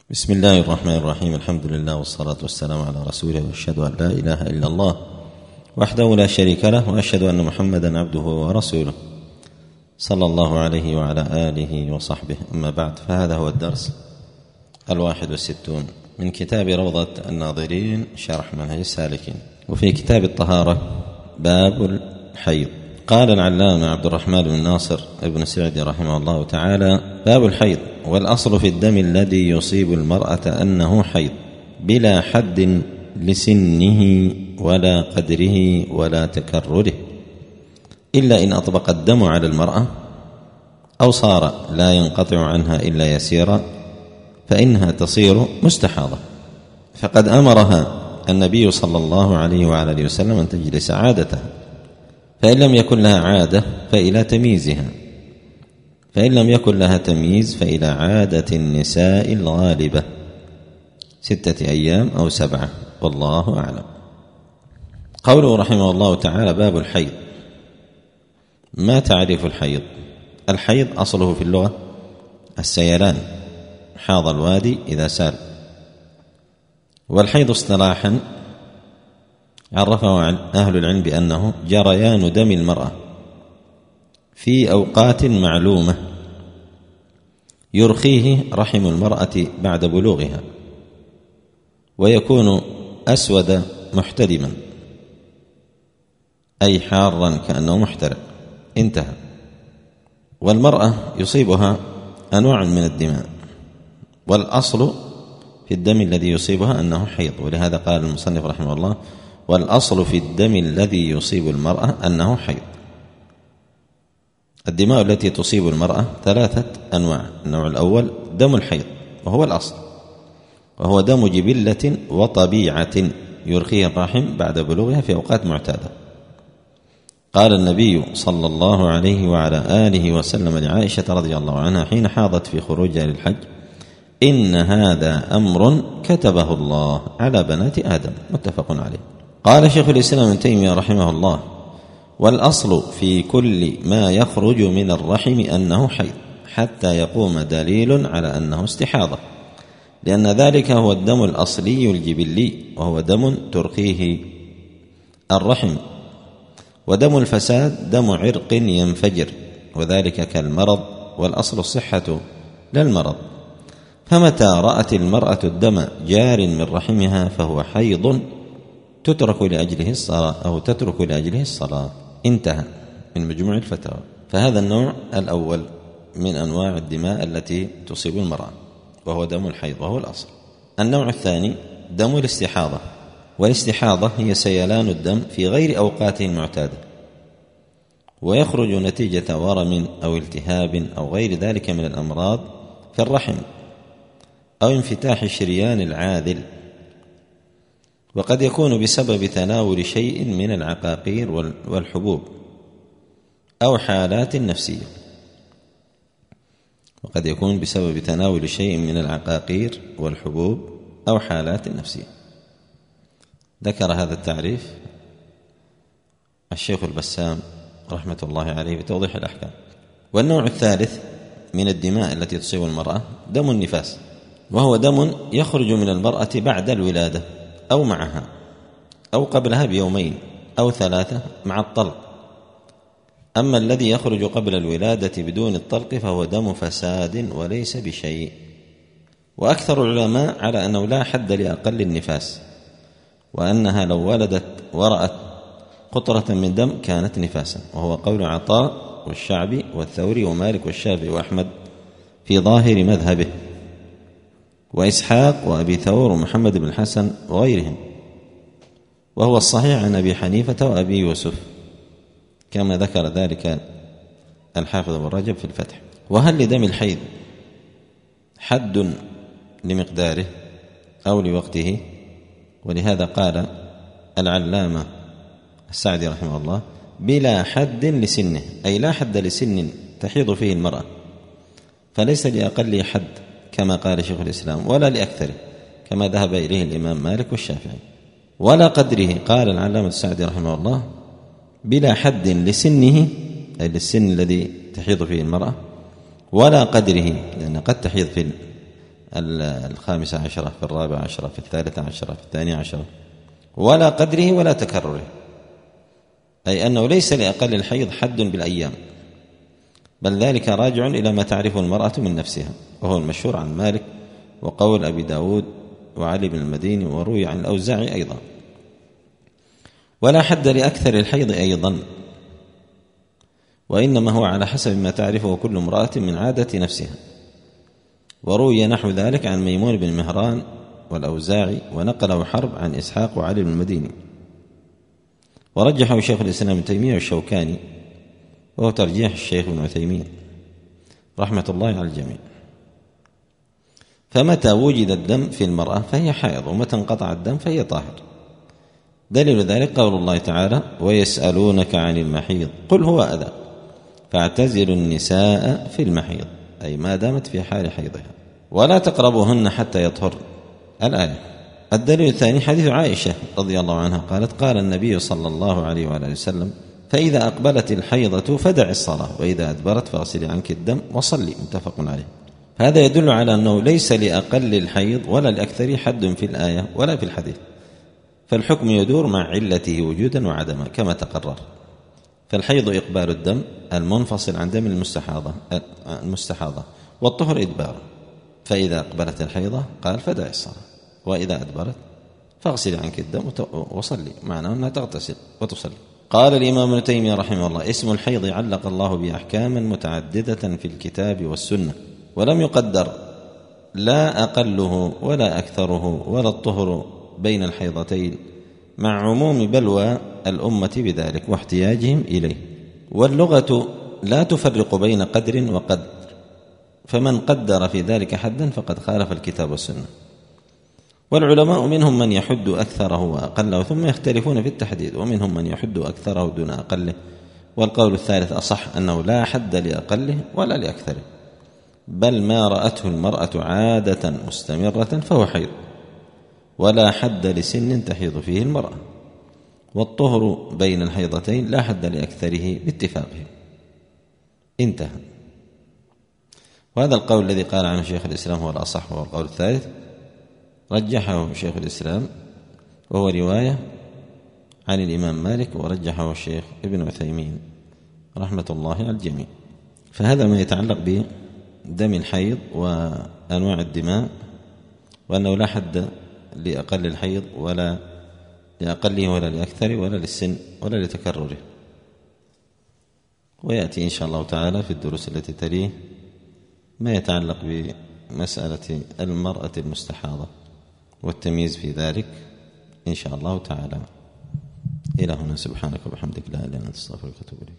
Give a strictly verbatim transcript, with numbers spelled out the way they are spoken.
بسم الله الرحمن الرحيم. الحمد لله والصلاة والسلام على رسوله، وأشهد أن لا إله إلا الله وحده لا شريك له، وأشهد أن محمدا عبده ورسوله صلى الله عليه وعلى آله وصحبه. أما بعد، فهذا هو الدرس الواحد والستون من كتاب روضة الناظرين شرح منهج السالكين. وفي كتاب الطهارة باب الحيض. قال العلامة عبد الرحمن بن ناصر ابن سعدي رحمه الله تعالى: باب الحيض: والأصل في الدم الذي يصيب المرأة أنه حيض، بلا حد لسنه ولا قدره ولا تكرره، إلا إن أطبق الدم على المرأة أو صار لا ينقطع عنها إلا يسيرا فإنها تصير مستحاضة، فقد أمرها النبي صلى الله عليه وعلى آله وسلم أن تجلس عادتها، فإن لم يكن لها عادة فإلى تمييزها، فإن لم يكن لها تمييز فإلى عادة النساء الغالبة ستة أيام أو سبعة، والله أعلم. قوله رحمه الله تعالى: باب الحيض. ما تعريف الحيض؟ الحيض أصله في اللغة السيلان، حاض الوادي إذا سال. والحيض اصطلاحا عرفه أهل العلم بأنه جريان دم المرأة في أوقات معلومة يرخيه رحم المرأة بعد بلوغها، ويكون أسود محتدما أي حارا كأنه محترق، انتهى. والمرأة يصيبها أنواع من الدماء، والأصل في الدم الذي يصيبها أنه حيض، ولهذا قال المصنف رحمه الله: والأصل في الدم الذي يصيب المرأة أنه حيض. الدماء التي تصيب المرأة ثلاثة أنواع. النوع الأول دم الحيض، وهو الأصل، وهو دم جبلة وطبيعة يرخيها الرحم بعد بلوغها في أوقات معتادة. قال النبي صلى الله عليه وعلى آله وسلم لعائشة رضي الله عنها حين حاضت في خروجها للحج: إن هذا أمر كتبه الله على بنات آدم، متفق عليه. قال شيخ الإسلام ابن تيمية رحمه الله: والأصل في كل ما يخرج من الرحم أنه حيض، حتى يقوم دليل على أنه استحاضة، لأن ذلك هو الدم الأصلي الجبلي، وهو دم ترخيه الرحم. ودم الفساد دم عرق ينفجر، وذلك كالمرض، والأصل الصحة لا المرض. فمتى رأت المرأة الدم جار من رحمها فهو حيض تترك لأجله الصلاة أو تترك لأجله الصلاة، انتهى من مجموع الفتاوى. فهذا النوع الأول من أنواع الدماء التي تصيب المرأة، وهو دم الحيض، وهو الأصل. النوع الثاني دم الاستحاضة، والاستحاضة هي سيلان الدم في غير أوقاته المعتادة، ويخرج نتيجة ورم أو التهاب أو غير ذلك من الأمراض في الرحم، أو انفتاح الشريان العاذل، وقد يكون بسبب تناول شيء من العقاقير والحبوب أو حالات نفسية، وقد يكون بسبب تناول شيء من العقاقير والحبوب أو حالات نفسية. ذكر هذا التعريف الشيخ البسام رحمة الله عليه بتوضيح الأحكام. والنوع الثالث من الدماء التي تصيب المرأة دم النفاس، وهو دم يخرج من المرأة بعد الولادة أو معها أو قبلها بيومين أو ثلاثة مع الطلق. أما الذي يخرج قبل الولادة بدون الطلق فهو دم فساد وليس بشيء. وأكثر العلماء على أنه لا حد لأقل النفاس، وأنها لو ولدت ورأت قطرة من دم كانت نفاسا، وهو قول عطاء والشعبي والثوري ومالك والشافعي وأحمد في ظاهر مذهبه، وإسحاق وأبي ثور ومحمد بن الحسن وغيرهم، وهو الصحيح عن أبي حنيفة وأبي يوسف، كما ذكر ذلك الحافظ ابن رجب في الفتح. وهل لدم الحيض حد لمقداره أو لوقته؟ ولهذا قال العلامة السعدي رحمه الله: بلا حد لسنه، أي لا حد لسن تحيض فيه المرأة، فليس لأقل حد كما قال شيخ الإسلام، ولا لأكثره كما ذهب إليه الإمام مالك والشافعي، ولا قدره. قال العلامة السعدي رحمه الله: بلا حد لسنه، أي للسن الذي تحيض فيه المرأة، ولا قدره، لأن قد تحيض في الخامسة عشرة، في الرابعة عشرة، في الثالثة عشرة، في الثانية عشرة، ولا قدره ولا تكرره، أي أنه ليس لأقل الحيض حد بالأيام، بل ذلك راجع إلى ما تعرفه المرأة من نفسها، وهو المشهور عن مالك وقول أبي داود وعلي بن المديني، وروي عن الأوزاعي أيضا. ولا حد لأكثر الحيض أيضا، وإنما هو على حسب ما تعرفه كل امرأة من عادة نفسها، وروي نحو ذلك عن ميمون بن مهران والأوزاعي، ونقله حرب عن إسحاق وعلي بن المديني، ورجحه شيخ الإسلام ابن تيمية والشوكاني، وهو ترجيح الشيخ ابن عثيمين رحمة الله على الجميع. فمتى وجد الدم في المرأة فهي حائض، ومتى انقطع الدم فهي طاهر. دليل ذلك قول الله تعالى: ويسألونك عن المحيض قل هو أذى فاعتزلوا النساء في المحيض، أي ما دامت في حال حيضها، ولا تقربوهن حتى يطهرن، الآية. الدليل الثاني حديث عائشة رضي الله عنها قالت: قال النبي صلى الله عليه وآله وسلم: فإذا أقبلت الحيضة فدع الصلاة، وإذا أدبرت فاغسلي عنك الدم وصلي، متفق عليه. هذا يدل على أنه ليس لأقل الحيض ولا لأكثر حد في الآية ولا في الحديث، فالحكم يدور مع علته وجودا وعدما كما تقرر. فالحيض إقبال الدم المنفصل عن دم المستحاضة المستحاضة والطهر إدباره، فإذا أقبلت الحيضة قال: فدع الصلاة، وإذا أدبرت فاغسل عنك الدم وصلي، معناه أنها تغتسل وتصلي. قال الإمام ابن تيمية رحمه الله: اسم الحيض علق الله بأحكاما متعددة في الكتاب والسنة، ولم يقدر لا أقله ولا أكثره ولا الطهر بين الحيضتين، مع عموم بلوى الأمة بذلك واحتياجهم إليه. واللغة لا تفرق بين قدر وقدر، فمن قدر في ذلك حدا فقد خالف الكتاب والسنة. والعلماء منهم من يحد أكثره وأقله ثم يختلفون في التحديد، ومنهم من يحد أكثره دون أقله، والقول الثالث أصح، أنه لا حد لأقله ولا لأكثره، بل ما رأته المرأة عادة مستمرة فهو حيض، ولا حد لسن تحيض فيه المرأة. والطهر بين الحيضتين لا حد لأكثره باتفاقهم. انتهى. وهذا القول الذي قال عنه شيخ الإسلام هو الأصح، وهو القول الثالث، رجحه شيخ الإسلام، وهو رواية عن الإمام مالك، ورجحه الشيخ ابن عثيمين رحمة الله على الجميع. فهذا ما يتعلق بدم الحيض وأنواع الدماء، وأنه لا حد لأقل الحيض ولا لأقله ولا لأكثره ولا للسن ولا لتكرره. ويأتي إن شاء الله تعالى في الدروس التي تليه ما يتعلق بمسألة المرأة المستحاضة والتمييز في ذلك إن شاء الله تعالى. إلى هنا، سبحانك وبحمدك، لا إله إلا أنت، أستغفرك وأتوب إليك.